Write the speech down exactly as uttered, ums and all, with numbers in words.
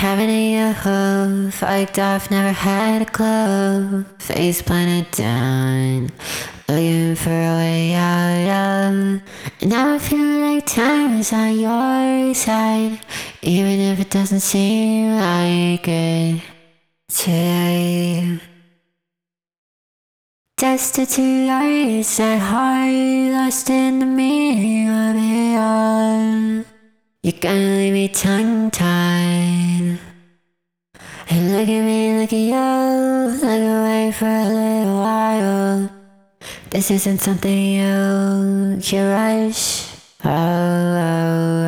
Having a yo-ho, fucked off, never had a clue. Face planted down, looking for a way out of. And now I feel like time is on your side, even if it doesn't seem like it today. Destitute eyes at heart, lost in the meaning of it all. You're gonna leave me tongue-tied. And look at me, look at you, look away for a little while. This isn't something you can rush. Oh, oh.